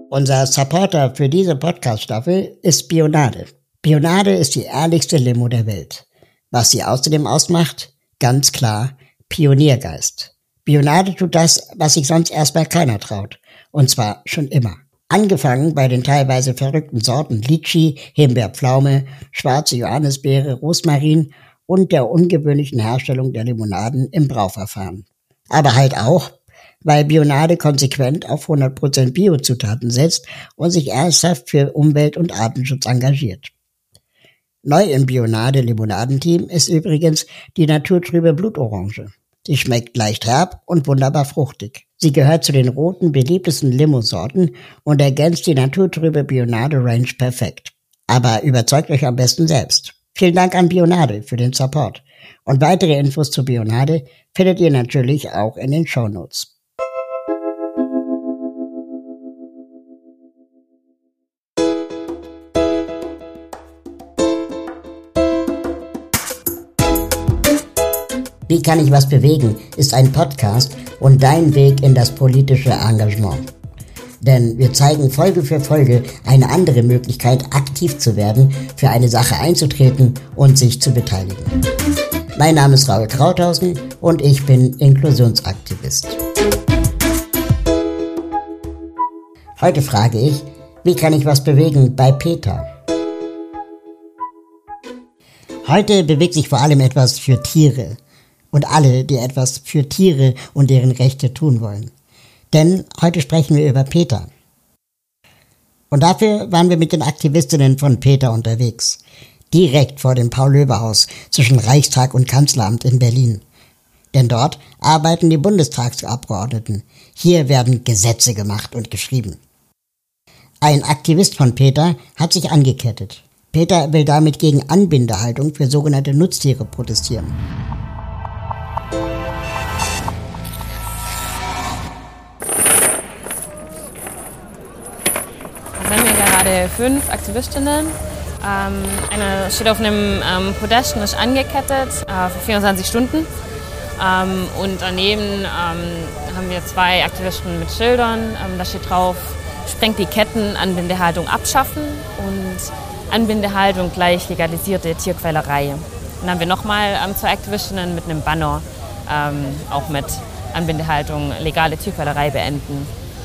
Unser Supporter für diese Podcast-Staffel ist Bionade. Bionade ist die ehrlichste Limo der Welt. Was sie außerdem ausmacht? Ganz klar, Pioniergeist. Bionade tut das, was sich sonst erstmal keiner traut. Und zwar schon immer. Angefangen bei den teilweise verrückten Sorten Litschi, Himbeerpflaume, schwarze Johannisbeere, Rosmarin und der ungewöhnlichen Herstellung der Limonaden im Brauverfahren. Aber halt auch, weil Bionade konsequent auf 100% Biozutaten setzt und sich ernsthaft für Umwelt- und Artenschutz engagiert. Neu im Bionade-Limonadenteam ist übrigens die naturtrübe Blutorange. Sie schmeckt leicht herb und wunderbar fruchtig. Sie gehört zu den roten, beliebtesten Limosorten und ergänzt die naturtrübe Bionade-Range perfekt. Aber überzeugt euch am besten selbst. Vielen Dank an Bionade für den Support. Und weitere Infos zu Bionade findet ihr natürlich auch in den Shownotes. Wie kann ich was bewegen? Ist ein Podcast und dein Weg in das politische Engagement. Denn wir zeigen Folge für Folge eine andere Möglichkeit, aktiv zu werden, für eine Sache einzutreten und sich zu beteiligen. Mein Name ist Raul Krauthausen und ich bin Inklusionsaktivist. Heute frage ich, wie kann ich was bewegen bei PETA? Heute bewegt sich vor allem etwas für Tiere. Und alle, die etwas für Tiere und deren Rechte tun wollen. Denn heute sprechen wir über PETA. Und dafür waren wir mit den Aktivistinnen von PETA unterwegs. Direkt vor dem Paul-Löbe-Haus zwischen Reichstag und Kanzleramt in Berlin. Denn dort arbeiten die Bundestagsabgeordneten. Hier werden Gesetze gemacht und geschrieben. Ein Aktivist von PETA hat sich angekettet. PETA will damit gegen Anbindehaltung für sogenannte Nutztiere protestieren. Wir haben hier gerade 5 Aktivistinnen. Eine steht auf einem Podest und ist angekettet für 24 Stunden. Und daneben haben wir 2 Aktivisten mit Schildern. Da steht drauf, sprengt die Ketten, Anbindehaltung abschaffen und Anbindehaltung gleich legalisierte Tierquälerei. Dann haben wir nochmal 2 Aktivistinnen mit einem Banner, auch mit Anbindehaltung, legale Tierquälerei beenden.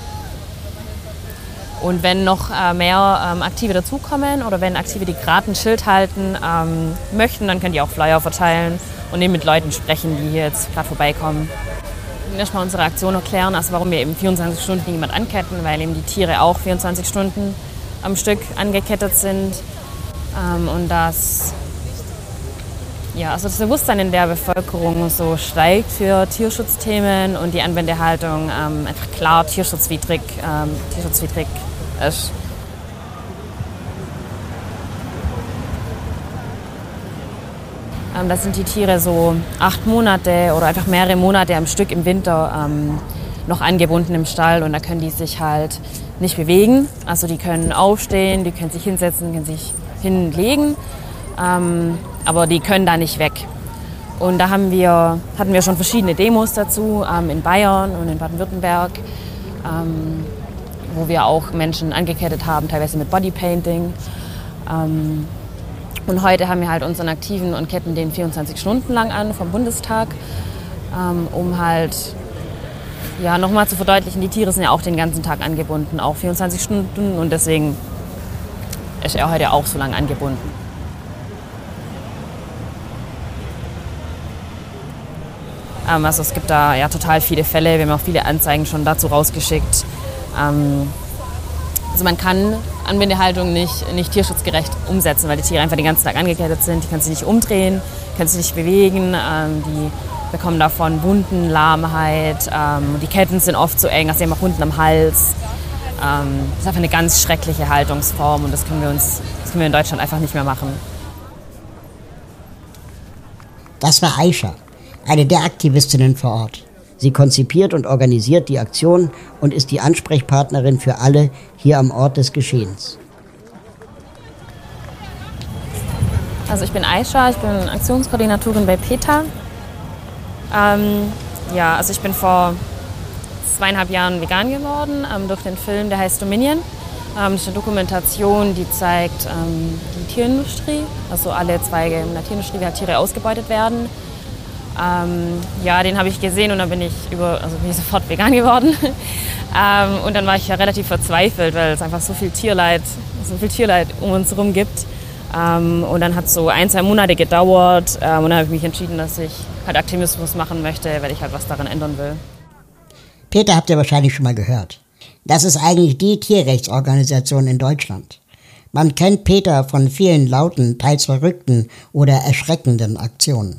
Und wenn noch mehr Aktive dazukommen oder wenn Aktive, die gerade ein Schild halten möchten, dann können die auch Flyer verteilen und eben mit Leuten sprechen, die hier jetzt gerade vorbeikommen. Wir können erstmal unsere Aktion erklären, also warum wir eben 24 Stunden niemand anketten, weil eben die Tiere auch 24 Stunden am Stück angekettet sind. Und das Bewusstsein in der Bevölkerung so steigt für Tierschutzthemen und die Anbindehaltung einfach klar tierschutzwidrig ist. Da sind die Tiere so 8 Monate oder einfach mehrere Monate am Stück im Winter noch angebunden im Stall und da können die sich halt nicht bewegen. Also die können aufstehen, die können sich hinsetzen, können sich hinlegen, aber die können da nicht weg. Und da hatten wir schon verschiedene Demos dazu in Bayern und in Baden-Württemberg, wo wir auch Menschen angekettet haben, teilweise mit Bodypainting. Und heute haben wir halt unseren Aktiven und ketten den 24 Stunden lang an vom Bundestag, um halt nochmal zu verdeutlichen, die Tiere sind ja auch den ganzen Tag angebunden, auch 24 Stunden und deswegen ist er heute auch so lange angebunden. Also es gibt da ja total viele Fälle, wir haben auch viele Anzeigen schon dazu rausgeschickt. Also man kann Anbindehaltung nicht tierschutzgerecht umsetzen, weil die Tiere einfach den ganzen Tag angekettet sind. Die können sich nicht umdrehen, können sich nicht bewegen, die bekommen davon Wunden, Lahmheit. Die Ketten sind oft zu eng, also sie haben auch Wunden am Hals. Das ist einfach eine ganz schreckliche Haltungsform und das können wir in Deutschland einfach nicht mehr machen. Das war Aisha, eine der Aktivistinnen vor Ort. Sie konzipiert und organisiert die Aktion und ist die Ansprechpartnerin für alle hier am Ort des Geschehens. Also ich bin Aisha, ich bin Aktionskoordinatorin bei PETA. Also ich bin vor 2,5 Jahren vegan geworden durch den Film, der heißt Dominion. Das ist eine Dokumentation, die zeigt die Tierindustrie, also alle Zweige in der Tierindustrie, wie halt Tiere ausgebeutet werden. Den habe ich gesehen und dann bin ich sofort vegan geworden. Und dann war ich ja relativ verzweifelt, weil es einfach so viel Tierleid um uns herum gibt. Und dann hat es so 1-2 Monate gedauert und dann habe ich mich entschieden, dass ich halt Aktivismus machen möchte, weil ich halt was daran ändern will. Peter habt ihr wahrscheinlich schon mal gehört. Das ist eigentlich die Tierrechtsorganisation in Deutschland. Man kennt Peter von vielen lauten, teils verrückten oder erschreckenden Aktionen.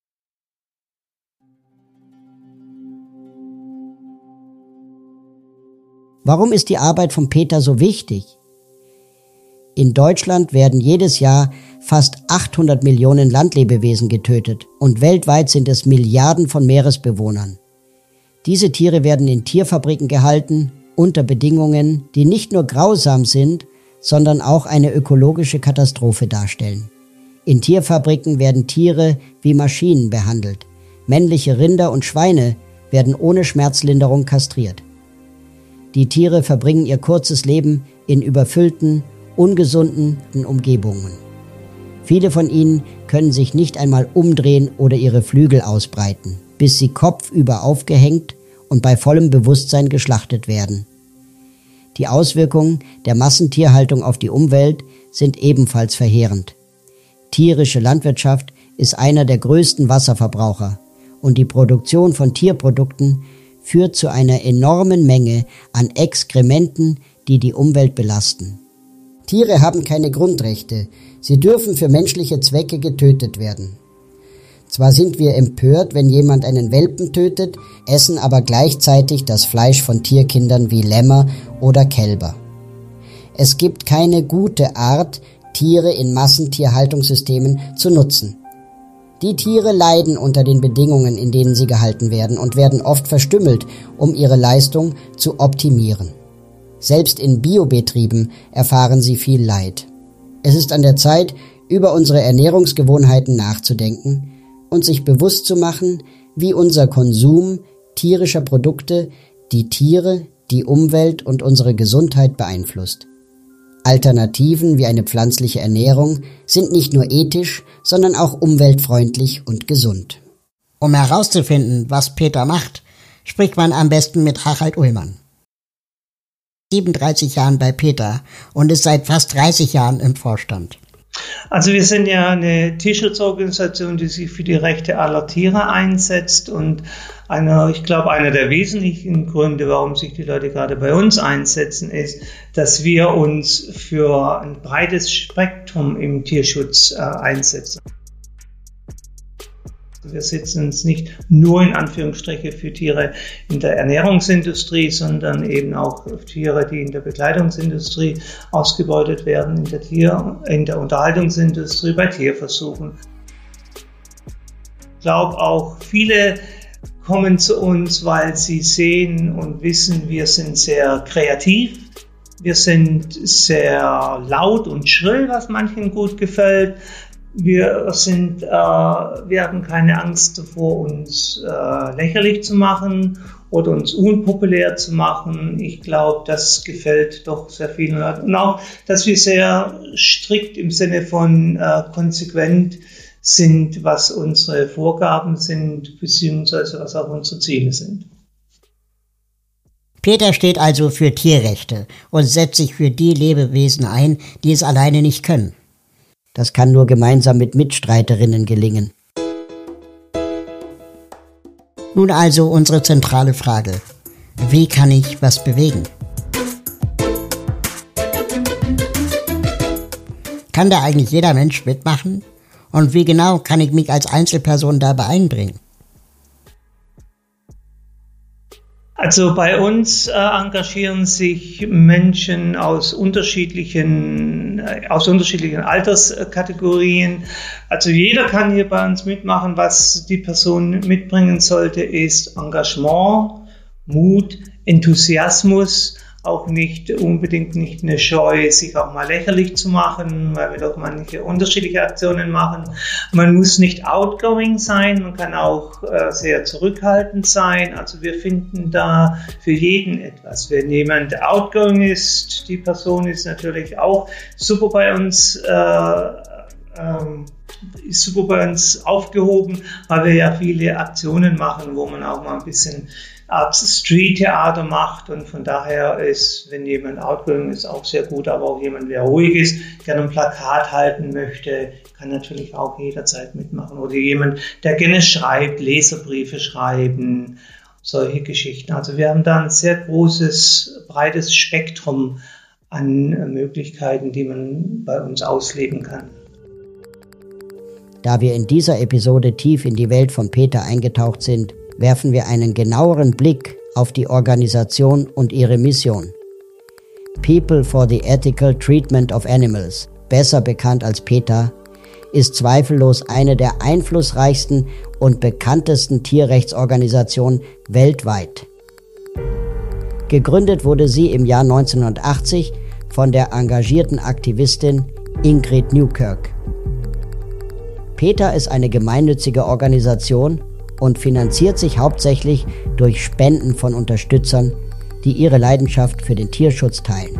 Warum ist die Arbeit von Peter so wichtig? In Deutschland werden jedes Jahr fast 800 Millionen Landlebewesen getötet und weltweit sind es Milliarden von Meeresbewohnern. Diese Tiere werden in Tierfabriken gehalten, unter Bedingungen, die nicht nur grausam sind, sondern auch eine ökologische Katastrophe darstellen. In Tierfabriken werden Tiere wie Maschinen behandelt. Männliche Rinder und Schweine werden ohne Schmerzlinderung kastriert. Die Tiere verbringen ihr kurzes Leben in überfüllten, ungesunden Umgebungen. Viele von ihnen können sich nicht einmal umdrehen oder ihre Flügel ausbreiten, bis sie kopfüber aufgehängt und bei vollem Bewusstsein geschlachtet werden. Die Auswirkungen der Massentierhaltung auf die Umwelt sind ebenfalls verheerend. Tierische Landwirtschaft ist einer der größten Wasserverbraucher und die Produktion von Tierprodukten führt zu einer enormen Menge an Exkrementen, die die Umwelt belasten. Tiere haben keine Grundrechte. Sie dürfen für menschliche Zwecke getötet werden. Zwar sind wir empört, wenn jemand einen Welpen tötet, essen aber gleichzeitig das Fleisch von Tierkindern wie Lämmer oder Kälber. Es gibt keine gute Art, Tiere in Massentierhaltungssystemen zu nutzen. Die Tiere leiden unter den Bedingungen, in denen sie gehalten werden und werden oft verstümmelt, um ihre Leistung zu optimieren. Selbst in Biobetrieben erfahren sie viel Leid. Es ist an der Zeit, über unsere Ernährungsgewohnheiten nachzudenken und sich bewusst zu machen, wie unser Konsum tierischer Produkte die Tiere, die Umwelt und unsere Gesundheit beeinflusst. Alternativen wie eine pflanzliche Ernährung sind nicht nur ethisch, sondern auch umweltfreundlich und gesund. Um herauszufinden, was Peter macht, spricht man am besten mit Harald Ullmann. 37 Jahren bei Peter und ist seit fast 30 Jahren im Vorstand. Also wir sind ja eine Tierschutzorganisation, die sich für die Rechte aller Tiere einsetzt und ich glaube, einer der wesentlichen Gründe, warum sich die Leute gerade bei uns einsetzen, ist, dass wir uns für ein breites Spektrum im Tierschutz einsetzen. Wir setzen uns nicht nur in Anführungsstriche für Tiere in der Ernährungsindustrie, sondern eben auch für Tiere, die in der Bekleidungsindustrie ausgebeutet werden, in der Unterhaltungsindustrie, bei Tierversuchen. Ich glaube auch, viele kommen zu uns, weil sie sehen und wissen, wir sind sehr kreativ. Wir sind sehr laut und schrill, was manchen gut gefällt. Wir haben keine Angst davor, uns lächerlich zu machen oder uns unpopulär zu machen. Ich glaube, das gefällt doch sehr vielen Leuten. Und auch, dass wir sehr strikt im Sinne von konsequent sind, was unsere Vorgaben sind, beziehungsweise was auch unsere Ziele sind. Peter steht also für Tierrechte und setzt sich für die Lebewesen ein, die es alleine nicht können. Das kann nur gemeinsam mit Mitstreiterinnen gelingen. Nun also unsere zentrale Frage. Wie kann ich was bewegen? Kann da eigentlich jeder Mensch mitmachen? Und wie genau kann ich mich als Einzelperson dabei einbringen? Also bei uns engagieren sich Menschen aus unterschiedlichen Alterskategorien. Also jeder kann hier bei uns mitmachen. Was die Person mitbringen sollte, ist Engagement, Mut, Enthusiasmus, auch nicht unbedingt nicht eine Scheu, sich auch mal lächerlich zu machen, weil wir doch manche unterschiedliche Aktionen machen. Man muss nicht outgoing sein, man kann auch sehr zurückhaltend sein. Also wir finden da für jeden etwas. Wenn jemand outgoing ist, die Person ist natürlich auch super bei uns aufgehoben, weil wir ja viele Aktionen machen, wo man auch mal ein bisschen Art Street-Theater macht, und von daher ist, wenn jemand outgoing ist, auch sehr gut, aber auch jemand, der ruhig ist, gerne ein Plakat halten möchte, kann natürlich auch jederzeit mitmachen, oder jemand, der gerne schreibt, Leserbriefe schreiben, solche Geschichten. Also wir haben da ein sehr großes, breites Spektrum an Möglichkeiten, die man bei uns ausleben kann. Da wir in dieser Episode tief in die Welt von Peter eingetaucht sind, werfen wir einen genaueren Blick auf die Organisation und ihre Mission. People for the Ethical Treatment of Animals, besser bekannt als PETA, ist zweifellos eine der einflussreichsten und bekanntesten Tierrechtsorganisationen weltweit. Gegründet wurde sie im Jahr 1980 von der engagierten Aktivistin Ingrid Newkirk. PETA ist eine gemeinnützige Organisation und finanziert sich hauptsächlich durch Spenden von Unterstützern, die ihre Leidenschaft für den Tierschutz teilen.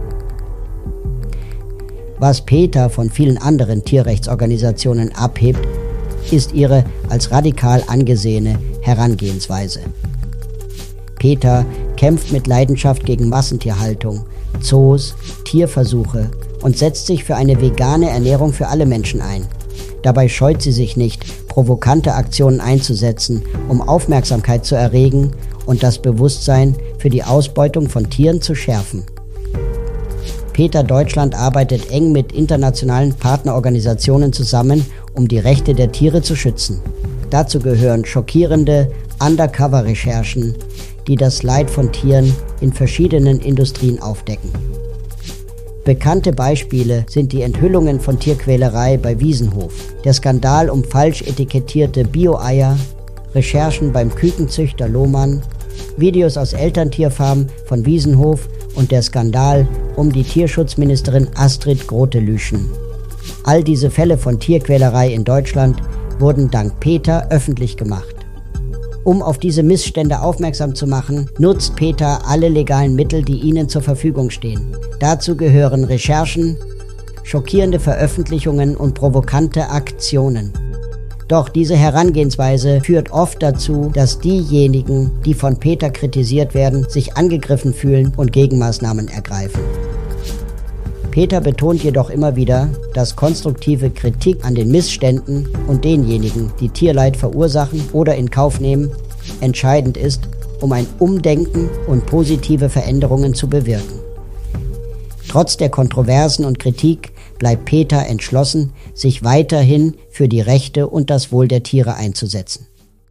Was PETA von vielen anderen Tierrechtsorganisationen abhebt, ist ihre als radikal angesehene Herangehensweise. PETA kämpft mit Leidenschaft gegen Massentierhaltung, Zoos, Tierversuche und setzt sich für eine vegane Ernährung für alle Menschen ein. Dabei scheut sie sich nicht, provokante Aktionen einzusetzen, um Aufmerksamkeit zu erregen und das Bewusstsein für die Ausbeutung von Tieren zu schärfen. PETA Deutschland arbeitet eng mit internationalen Partnerorganisationen zusammen, um die Rechte der Tiere zu schützen. Dazu gehören schockierende Undercover-Recherchen, die das Leid von Tieren in verschiedenen Industrien aufdecken. Bekannte Beispiele sind die Enthüllungen von Tierquälerei bei Wiesenhof, der Skandal um falsch etikettierte Bio-Eier, Recherchen beim Kükenzüchter Lohmann, Videos aus Elterntierfarmen von Wiesenhof und der Skandal um die Tierschutzministerin Astrid Grote-Lüschen. All diese Fälle von Tierquälerei in Deutschland wurden dank PETA öffentlich gemacht. Um auf diese Missstände aufmerksam zu machen, nutzt PETA alle legalen Mittel, die ihnen zur Verfügung stehen. Dazu gehören Recherchen, schockierende Veröffentlichungen und provokante Aktionen. Doch diese Herangehensweise führt oft dazu, dass diejenigen, die von PETA kritisiert werden, sich angegriffen fühlen und Gegenmaßnahmen ergreifen. PETA betont jedoch immer wieder, dass konstruktive Kritik an den Missständen und denjenigen, die Tierleid verursachen oder in Kauf nehmen, entscheidend ist, um ein Umdenken und positive Veränderungen zu bewirken. Trotz der Kontroversen und Kritik bleibt PETA entschlossen, sich weiterhin für die Rechte und das Wohl der Tiere einzusetzen.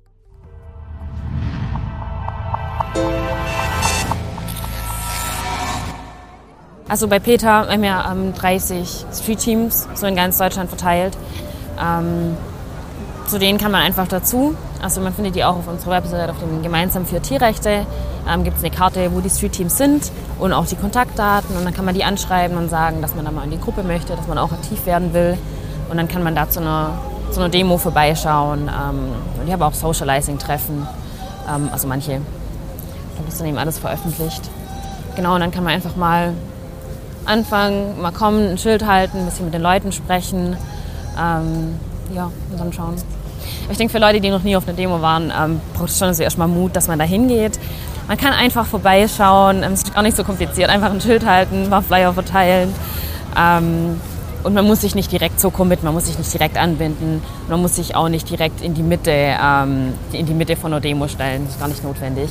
Also bei PETA haben wir 30 Street-Teams, so in ganz Deutschland verteilt. Zu denen kann man einfach dazu. Also man findet die auch auf unserer Website, auf dem Gemeinsam für Tierrechte. Gibt es eine Karte, wo die Street-Teams sind und auch die Kontaktdaten. Und dann kann man die anschreiben und sagen, dass man da mal in die Gruppe möchte, dass man auch aktiv werden will. Und dann kann man da zu einer Demo vorbeischauen. Und ich habe auch Socializing-Treffen. Also manche, das ist dann eben alles veröffentlicht. Genau, und dann kann man einfach mal anfangen, mal kommen, ein Schild halten, ein bisschen mit den Leuten sprechen. Und dann schauen. Ich denke, für Leute, die noch nie auf einer Demo waren, braucht es schon erstmal Mut, dass man da hingeht. Man kann einfach vorbeischauen, es ist gar nicht so kompliziert, einfach ein Schild halten, ein paar Flyer verteilen. Und man muss sich nicht direkt so committen, man muss sich nicht direkt anbinden, man muss sich auch nicht direkt in die Mitte von einer Demo stellen, das ist gar nicht notwendig.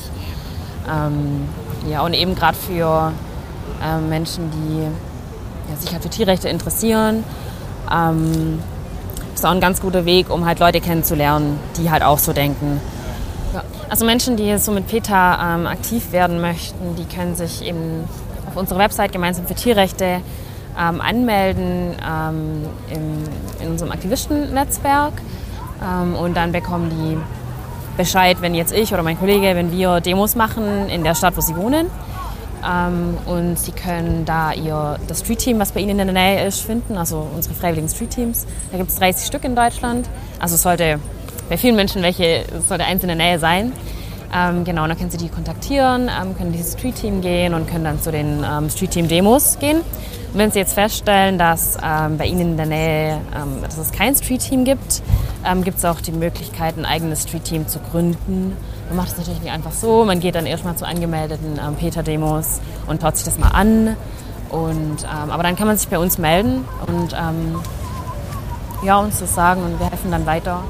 Und eben gerade für Menschen, die sich halt für Tierrechte interessieren, ist auch ein ganz guter Weg, um halt Leute kennenzulernen, die halt auch so denken. Ja. Also Menschen, die so mit PETA aktiv werden möchten, die können sich eben auf unserer Website Gemeinsam für Tierrechte anmelden in unserem Aktivistennetzwerk. Und dann bekommen die Bescheid, wenn jetzt ich oder mein Kollege, wenn wir Demos machen in der Stadt, wo sie wohnen. Und Sie können da das Street-Team, was bei Ihnen in der Nähe ist, finden, also unsere freiwilligen Street-Teams. Da gibt es 30 Stück in Deutschland. Also es sollte bei vielen Menschen sollte eins in der Nähe sein. Genau, dann können Sie die kontaktieren, können dieses Street-Team gehen und können dann zu den Street-Team-Demos gehen. Und wenn Sie jetzt feststellen, dass bei Ihnen in der Nähe, dass es kein Street-Team gibt, gibt es auch die Möglichkeit, ein eigenes Street-Team zu gründen. Man macht es natürlich nicht einfach so, man geht dann erstmal zu angemeldeten PETA-Demos und schaut sich das mal an. Aber dann kann man sich bei uns melden und uns das sagen und wir helfen dann weiter.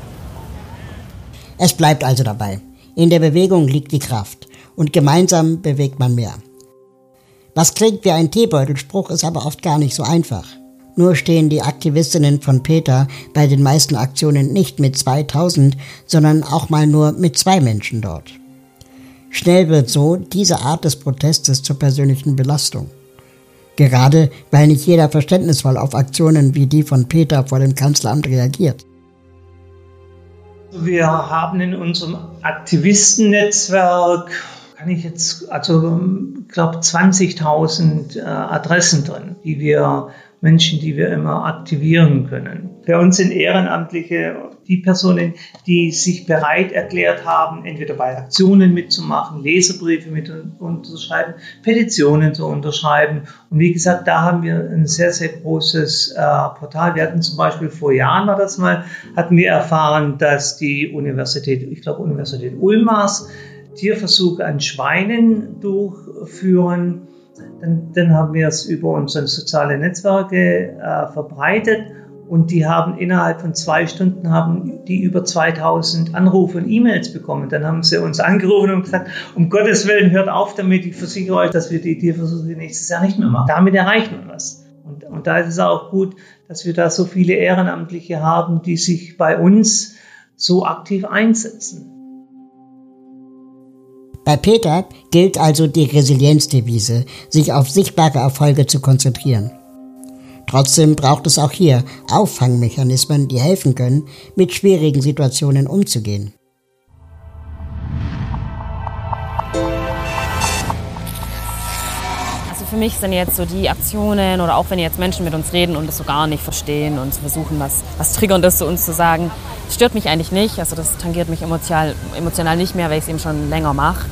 Es bleibt also dabei. In der Bewegung liegt die Kraft und gemeinsam bewegt man mehr. Was klingt wie ein Teebeutelspruch, ist aber oft gar nicht so einfach. Nur stehen die Aktivistinnen von PETA bei den meisten Aktionen nicht mit 2000, sondern auch mal nur mit 2 Menschen dort. Schnell wird so diese Art des Protestes zur persönlichen Belastung. Gerade weil nicht jeder verständnisvoll auf Aktionen wie die von PETA vor dem Kanzleramt reagiert. Wir haben in unserem Aktivistennetzwerk, ich glaube 20.000 Adressen drin, die wir immer aktivieren können. Für uns sind Ehrenamtliche die Personen, die sich bereit erklärt haben, entweder bei Aktionen mitzumachen, Leserbriefe mit unterschreiben, Petitionen zu unterschreiben. Und wie gesagt, da haben wir ein sehr, sehr großes Portal. Wir hatten zum Beispiel vor Jahren hatten wir erfahren, dass die Universität Ulm Tierversuche an Schweinen durchführen. Dann haben wir es über unsere sozialen Netzwerke verbreitet und die haben innerhalb von 2 Stunden über 2000 Anrufe und E-Mails bekommen. Dann haben sie uns angerufen und gesagt, um Gottes Willen, hört auf damit, ich versichere euch, dass wir die Tierversuche nächstes Jahr nicht mehr machen. Damit erreicht man was. Und da ist es auch gut, dass wir da so viele Ehrenamtliche haben, die sich bei uns so aktiv einsetzen. Bei PETA gilt also die Resilienzdevise, sich auf sichtbare Erfolge zu konzentrieren. Trotzdem braucht es auch hier Auffangmechanismen, die helfen können, mit schwierigen Situationen umzugehen. Also für mich sind jetzt so die Aktionen oder auch wenn jetzt Menschen mit uns reden und das so gar nicht verstehen und versuchen, was Triggerndes zu uns zu sagen, das stört mich eigentlich nicht. Also das tangiert mich emotional nicht mehr, weil ich es eben schon länger mache.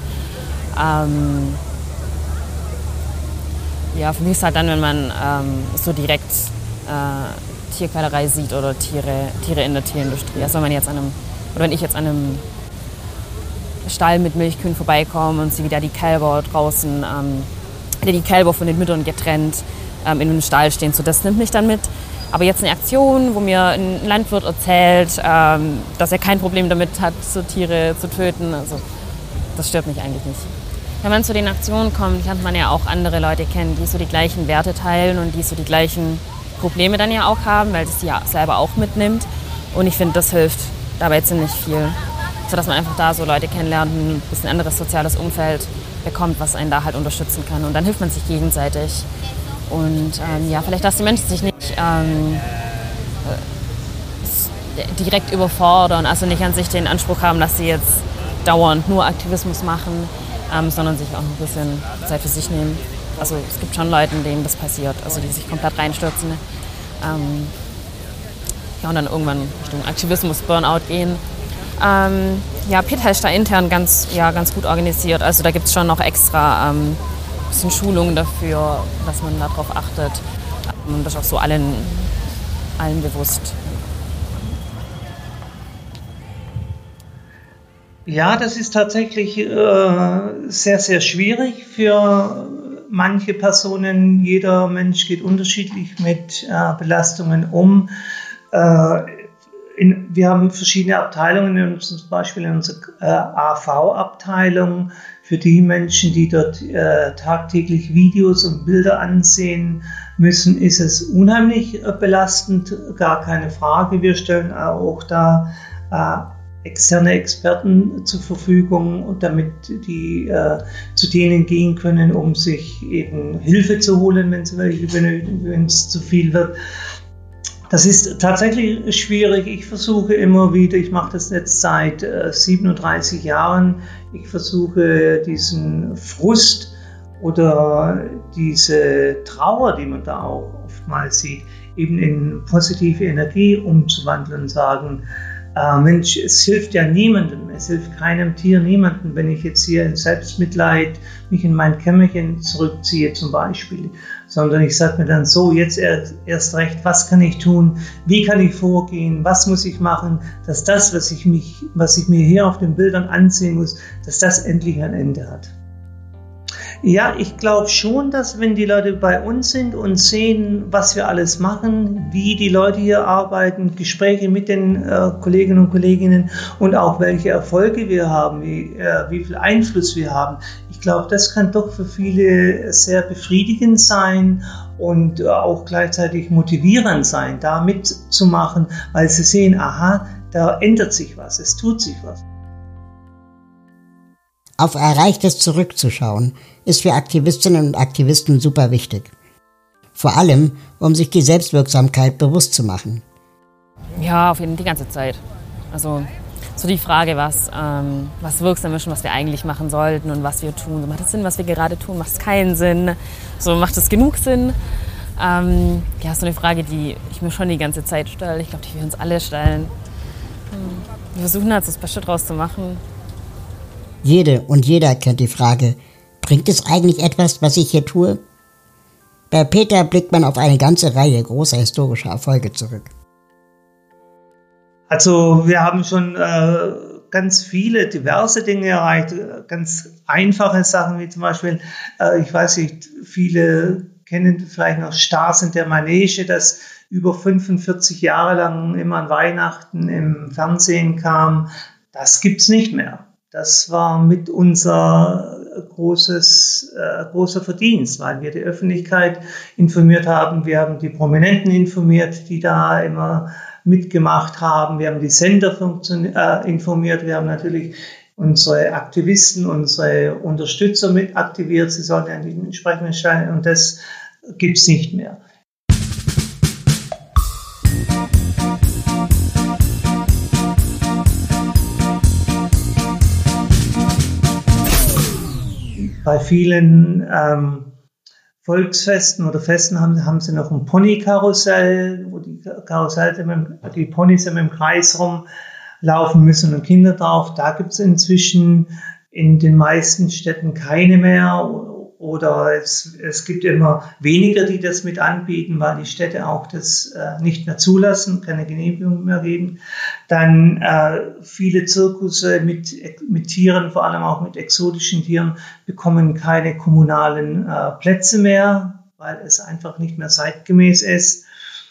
Für mich ist halt dann, wenn man so direkt Tierquälerei sieht oder Tiere in der Tierindustrie. Also wenn ich jetzt an einem Stall mit Milchkühen vorbeikomme und sehe, wie da die Kälber draußen, die Kälber von den Müttern getrennt in einem Stall stehen, so das nimmt mich dann mit. Aber jetzt eine Aktion, wo mir ein Landwirt erzählt, dass er kein Problem damit hat, so Tiere zu töten, also das stört mich eigentlich nicht. Wenn man zu den Aktionen kommt, lernt man ja auch andere Leute kennen, die so die gleichen Werte teilen und die so die gleichen Probleme dann ja auch haben, weil es sie ja selber auch mitnimmt. Und ich finde, das hilft dabei ziemlich viel, sodass man einfach da so Leute kennenlernt, ein bisschen anderes soziales Umfeld bekommt, was einen da halt unterstützen kann. Und dann hilft man sich gegenseitig. Und vielleicht, dass die Menschen sich nicht direkt überfordern, also nicht an sich den Anspruch haben, dass sie jetzt dauernd nur Aktivismus machen, sondern sich auch ein bisschen Zeit für sich nehmen. Also es gibt schon Leute, denen das passiert, also die sich komplett reinstürzen. Und dann irgendwann Richtung Aktivismus, Burnout gehen. PETA ist da intern ganz gut organisiert. Also da gibt es schon noch extra bisschen Schulungen dafür, dass man darauf achtet. Und das ist auch so allen bewusst. Ja, das ist tatsächlich sehr, sehr schwierig für manche Personen. Jeder Mensch geht unterschiedlich mit Belastungen um. Wir haben verschiedene Abteilungen, zum Beispiel in unserer AV-Abteilung, für die Menschen, die dort tagtäglich Videos und Bilder ansehen müssen, ist es unheimlich belastend, gar keine Frage. Wir stellen auch da externe Experten zur Verfügung, damit die zu denen gehen können, um sich eben Hilfe zu holen, wenn sie welche benötigen, wenn es zu viel wird. Das ist tatsächlich schwierig. Ich versuche immer wieder, ich mache das jetzt seit 37 Jahren, ich versuche diesen Frust oder diese Trauer, die man da auch oftmals sieht, eben in positive Energie umzuwandeln und sagen, Mensch, es hilft ja niemandem, es hilft keinem Tier, niemandem, wenn ich jetzt hier in Selbstmitleid mich in mein Kämmerchen zurückziehe zum Beispiel, sondern ich sage mir dann so, jetzt erst recht, was kann ich tun, wie kann ich vorgehen, was muss ich machen, dass das, was ich mir hier auf den Bildern ansehen muss, dass das endlich ein Ende hat. Ja, ich glaube schon, dass wenn die Leute bei uns sind und sehen, was wir alles machen, wie die Leute hier arbeiten, Gespräche mit den Kolleginnen und Kolleginnen und auch welche Erfolge wir haben, wie viel Einfluss wir haben, ich glaube, das kann doch für viele sehr befriedigend sein und auch gleichzeitig motivierend sein, da mitzumachen, weil sie sehen, aha, da ändert sich was, es tut sich was. Auf Erreichtes zurückzuschauen, ist für Aktivistinnen und Aktivisten super wichtig. Vor allem, um sich die Selbstwirksamkeit bewusst zu machen. Ja, auf jeden Fall die ganze Zeit. Also so die Frage, was wirksam ist und was wir eigentlich machen sollten und was wir tun. So, macht es Sinn, was wir gerade tun? Macht es keinen Sinn? So, macht es genug Sinn? Ja, so eine Frage, die ich mir schon die ganze Zeit stelle. Ich glaube, die wir uns alle stellen. Wir versuchen halt so das Beste draus zu machen. Jede und jeder kennt die Frage, bringt es eigentlich etwas, was ich hier tue? Bei Peter blickt man auf eine ganze Reihe großer historischer Erfolge zurück. Also wir haben schon ganz viele, diverse Dinge erreicht, ganz einfache Sachen wie zum Beispiel, ich weiß nicht, viele kennen vielleicht noch Stars in der Manege, das über 45 Jahre lang immer an Weihnachten im Fernsehen kam. Das gibt's nicht mehr. Das war mit unser großer Verdienst, weil wir die Öffentlichkeit informiert haben. Wir haben die Prominenten informiert, die da immer mitgemacht haben. Wir haben die Sender informiert. Wir haben natürlich unsere Aktivisten, unsere Unterstützer mit aktiviert. Sie sollen an den entsprechenden Stellen, und das gibt's nicht mehr. Bei vielen Volksfesten oder Festen haben sie noch ein Ponykarussell, wo die Ponys immer im Kreis rumlaufen müssen und Kinder drauf. Da gibt es inzwischen in den meisten Städten keine mehr. Oder es gibt immer weniger, die das mit anbieten, weil die Städte auch das nicht mehr zulassen, keine Genehmigung mehr geben. Dann viele Zirkusse mit Tieren, vor allem auch mit exotischen Tieren, bekommen keine kommunalen Plätze mehr, weil es einfach nicht mehr zeitgemäß ist.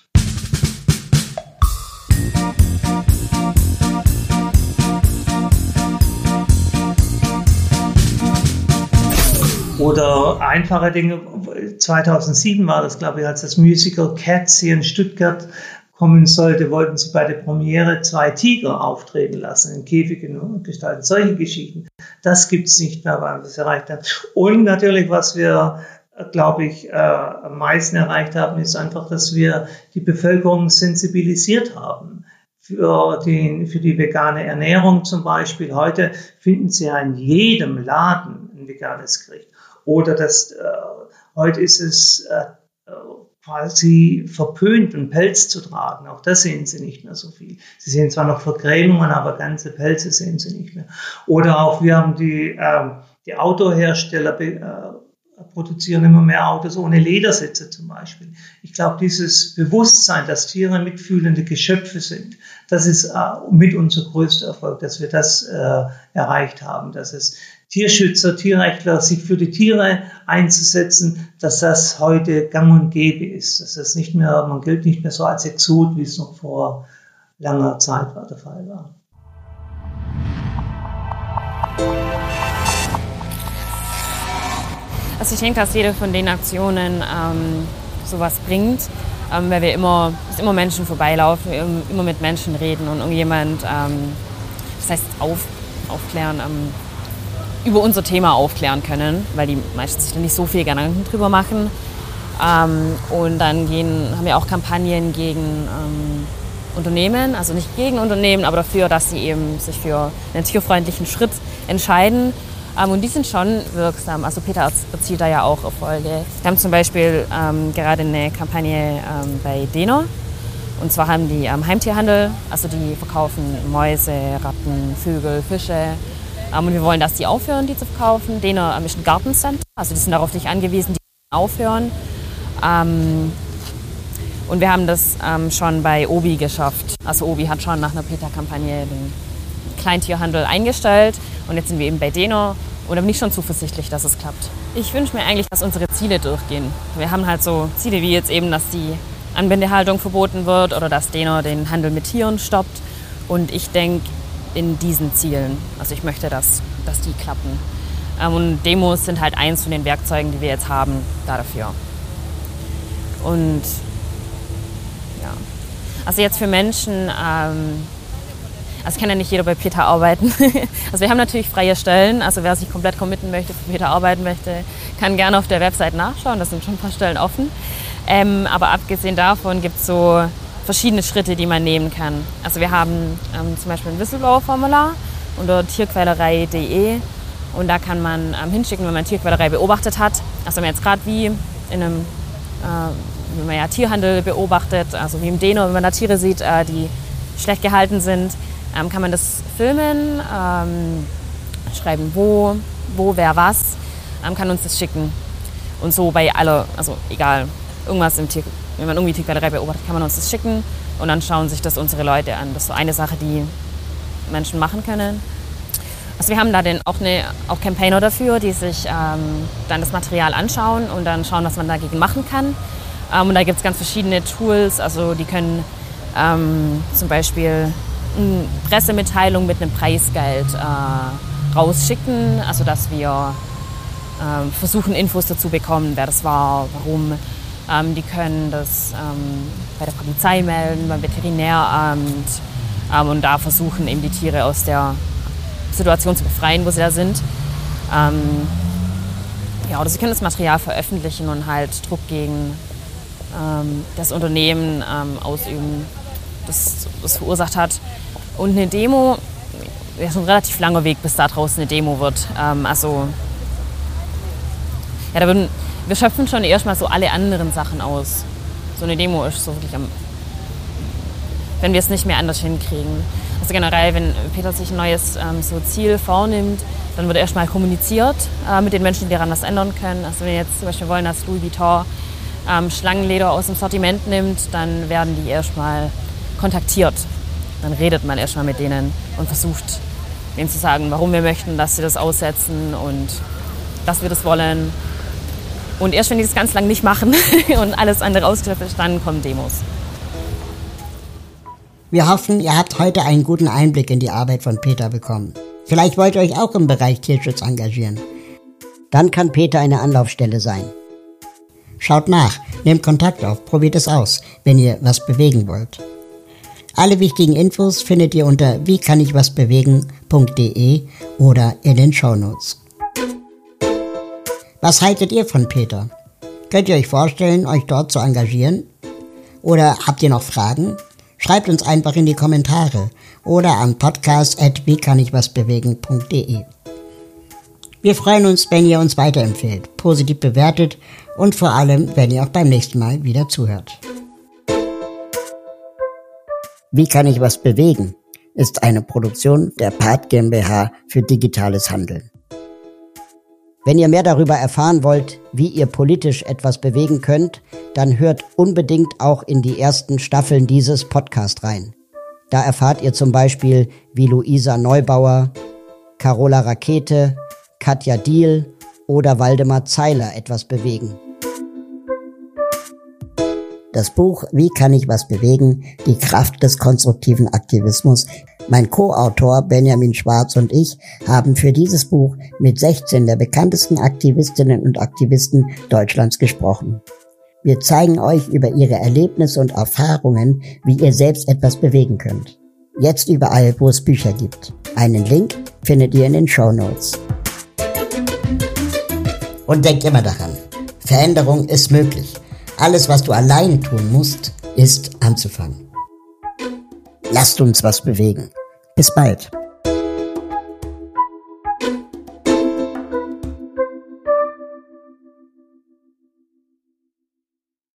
Oder einfache Dinge, 2007 war das, glaube ich, als das Musical Cats hier in Stuttgart kommen sollte, wollten sie bei der Premiere 2 Tiger auftreten lassen, in Käfigen gestalten. Solche Geschichten, das gibt es nicht mehr, weil wir es erreicht haben. Und natürlich, was wir, glaube ich, am meisten erreicht haben, ist einfach, dass wir die Bevölkerung sensibilisiert haben. Für die vegane Ernährung zum Beispiel. Heute finden Sie ja in jedem Laden ein veganes Gericht. Oder heute ist es quasi verpönt, einen Pelz zu tragen. Auch das sehen Sie nicht mehr so viel. Sie sehen zwar noch Vergrämungen, aber ganze Pelze sehen Sie nicht mehr. Oder auch wir haben die Autohersteller produzieren immer mehr Autos ohne Ledersitze zum Beispiel. Ich glaube, dieses Bewusstsein, dass Tiere mitfühlende Geschöpfe sind, das ist mit unser größter Erfolg, dass wir das erreicht haben, dass es Tierschützer, Tierrechtler, sich für die Tiere einzusetzen, dass das heute gang und gäbe ist. Dass das nicht mehr, man gilt nicht mehr so als Exot, wie es noch vor langer Zeit der Fall war. Also ich denke, dass jede von den Aktionen sowas bringt, weil wir immer Menschen vorbeilaufen, immer mit Menschen reden und irgendjemand, das heißt aufklären, über unser Thema aufklären können, weil die meisten sich da nicht so viel Gedanken drüber machen. Und dann haben wir auch Kampagnen gegen Unternehmen, also nicht gegen Unternehmen, aber dafür, dass sie eben sich für einen tierfreundlichen Schritt entscheiden. Und die sind schon wirksam. Also Peter erzielt da ja auch Erfolge. Wir haben zum Beispiel gerade eine Kampagne bei Dena. Und zwar haben die Heimtierhandel, also die verkaufen Mäuse, Ratten, Vögel, Fische. Und wir wollen, dass die aufhören, die zu verkaufen. Dena ist ein Gartencenter, also die sind darauf nicht angewiesen, die aufhören. Und wir haben das schon bei Obi geschafft. Also Obi hat schon nach einer Peter-Kampagne den Kleintierhandel eingestellt. Und jetzt sind wir eben bei Dena und da bin ich schon zuversichtlich, dass es klappt. Ich wünsche mir eigentlich, dass unsere Ziele durchgehen. Wir haben halt so Ziele wie jetzt eben, dass die Anbindehaltung verboten wird oder dass Dena den Handel mit Tieren stoppt. Und ich denke in diesen Zielen. Also ich möchte, dass die klappen. Und Demos sind halt eins von den Werkzeugen, die wir jetzt haben, dafür. Und ja, also jetzt für Menschen, also kann ja nicht jeder bei Peter arbeiten. Also wir haben natürlich freie Stellen, also wer sich komplett committen möchte, für Peter arbeiten möchte, kann gerne auf der Website nachschauen, da sind schon ein paar Stellen offen. Aber abgesehen davon gibt es so verschiedene Schritte, die man nehmen kann. Also wir haben zum Beispiel ein Whistleblower-Formular unter tierquälerei.de und da kann man hinschicken, wenn man Tierquälerei beobachtet hat. Also wenn man jetzt gerade wie in einem wenn man ja Tierhandel beobachtet, also wie im Dena, wenn man da Tiere sieht, die schlecht gehalten sind, kann man das filmen, schreiben wo, wer was, kann uns das schicken. Und so bei aller, also egal, irgendwas im Tier, wenn man irgendwie Tierquälerei beobachtet, kann man uns das schicken und dann schauen sich das unsere Leute an. Das ist so eine Sache, die Menschen machen können. Also wir haben da auch Campaigner dafür, die sich dann das Material anschauen und dann schauen, was man dagegen machen kann. Und da gibt es ganz verschiedene Tools, also die können zum Beispiel eine Pressemitteilung mit einem Preisgeld rausschicken, also dass wir versuchen, Infos dazu bekommen, wer das war, warum. Die können das bei der Polizei melden, beim Veterinäramt und da versuchen, eben die Tiere aus der Situation zu befreien, wo sie da sind. Ja, oder sie können das Material veröffentlichen und halt Druck gegen das Unternehmen ausüben, das verursacht hat. Und eine Demo, ja, ist ein relativ langer Weg, bis da draußen eine Demo wird. Also, ja, wir schöpfen schon erstmal so alle anderen Sachen aus. So eine Demo ist so wirklich wenn wir es nicht mehr anders hinkriegen. Also generell, wenn Peter sich ein neues so Ziel vornimmt, dann wird erstmal kommuniziert mit den Menschen, die daran was ändern können. Also wenn wir jetzt zum Beispiel wollen, dass Louis Vuitton Schlangenleder aus dem Sortiment nimmt, dann werden die erstmal kontaktiert. Dann redet man erstmal mit denen und versucht, denen zu sagen, warum wir möchten, dass sie das aussetzen und dass wir das wollen. Und erst wenn die das ganz lang nicht machen und alles andere ausgeschöpft ist, dann kommen Demos. Wir hoffen, ihr habt heute einen guten Einblick in die Arbeit von Peter bekommen. Vielleicht wollt ihr euch auch im Bereich Tierschutz engagieren. Dann kann Peter eine Anlaufstelle sein. Schaut nach, nehmt Kontakt auf, probiert es aus, wenn ihr was bewegen wollt. Alle wichtigen Infos findet ihr unter wiekannigwasbewegen.de oder in den Shownotes. Was haltet ihr von Peter? Könnt ihr euch vorstellen, euch dort zu engagieren? Oder habt ihr noch Fragen? Schreibt uns einfach in die Kommentare oder an podcast@wiekannigwasbewegen.de. Wir freuen uns, wenn ihr uns weiterempfehlt, positiv bewertet und vor allem, wenn ihr auch beim nächsten Mal wieder zuhört. Wie kann ich was bewegen? Ist eine Produktion der Part GmbH für digitales Handeln. Wenn ihr mehr darüber erfahren wollt, wie ihr politisch etwas bewegen könnt, dann hört unbedingt auch in die ersten Staffeln dieses Podcasts rein. Da erfahrt ihr zum Beispiel, wie Luisa Neubauer, Carola Rakete, Katja Diehl oder Waldemar Zeiler etwas bewegen. Das Buch Wie kann ich was bewegen? Die Kraft des konstruktiven Aktivismus. Mein Co-Autor Benjamin Schwarz und ich haben für dieses Buch mit 16 der bekanntesten Aktivistinnen und Aktivisten Deutschlands gesprochen. Wir zeigen euch über ihre Erlebnisse und Erfahrungen, wie ihr selbst etwas bewegen könnt. Jetzt überall, wo es Bücher gibt. Einen Link findet ihr in den Shownotes. Und denkt immer daran, Veränderung ist möglich. Alles, was du allein tun musst, ist anzufangen. Lasst uns was bewegen. Bis bald.